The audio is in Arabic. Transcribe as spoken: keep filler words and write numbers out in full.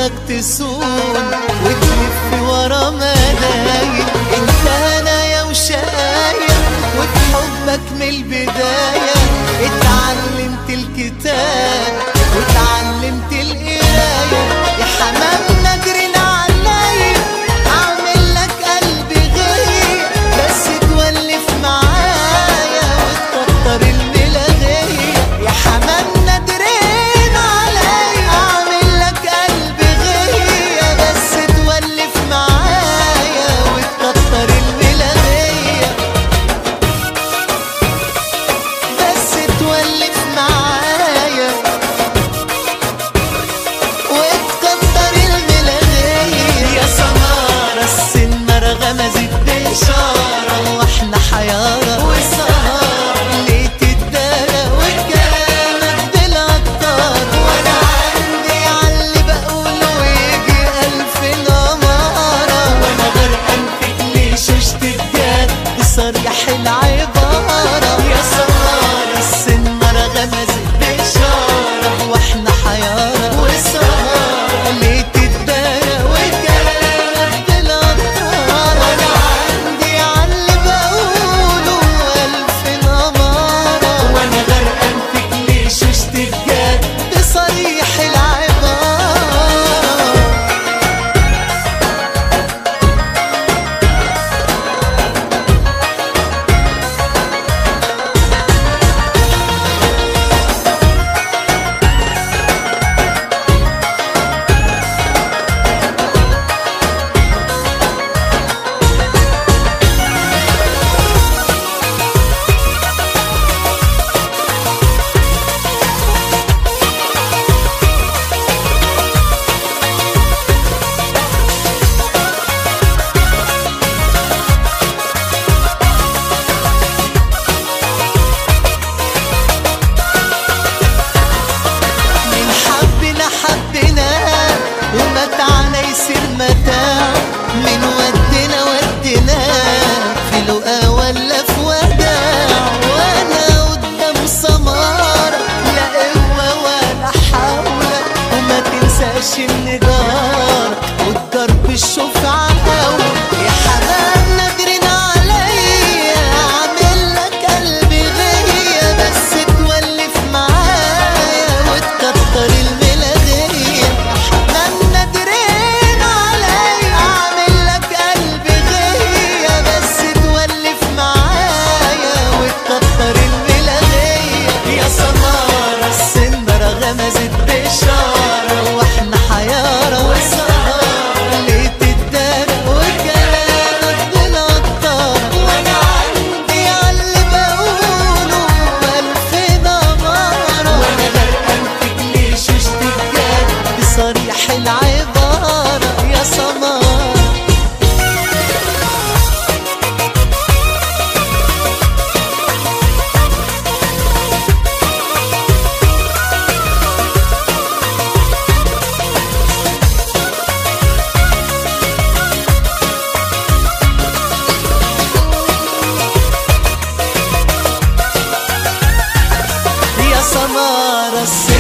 عيونك تسون وتلف ورا ملايين. انت هنايا وشقايا وفي حبك من البداية اتعلمت الكتاب واتعلمت القراية. يا حمام نادرين عليا اعمل لك قلبي غير بس تولف معايا وتكتر الملاغية. يا حمام نادرين عليا اعمل لك قلبي غير بس تولف معايا وتكتر الملاغية. بس تولف معايا وتكتر الملاغية. يا سمارة السنارة غمزت بإشارة واحنا حيارة وسهارة ليه تتدارى وكلامك بالعطار. وانا عندي عاللي بقوله يجي ألف نمارة وانا غرقان فيك ليه شوشت بجد صريح العبارة. يا سمارة السنارة غمزت بإشارة واحنا حيارة وسهارة ليه تتدارى وكلامك بالعطار. وانا عندي عاللي بقوله ألف نمارة وانا غرقان فيك ليه شوشت بجد صريح العبارة. من حبنا حبنا ومتعنا يصير متاع. من ودنا ودنا في لقا ولا في وداع. وانا قدام سمارة لا قوة ولا حول وما تنساش ان جارك والضرب الشفعة أول. يا حمام نادرين عليا اعمل لك قلبي غية بس تولف معايا وتكتر الملاغية. يا حمام نادرين عليا اعمل لك قلبي غية بس تولف معايا وتكتر الملاغية. يا سمارة السنارة غمزت بإشارة واحنا حيارة وسهارة ليه تتدارى وكلامك بالعطار. وانا عندي عاللي بقوله ألف نمارة وانا غرقان فيك ليه شوشت بجد صريح العبارة. يا سمارة يا سمارة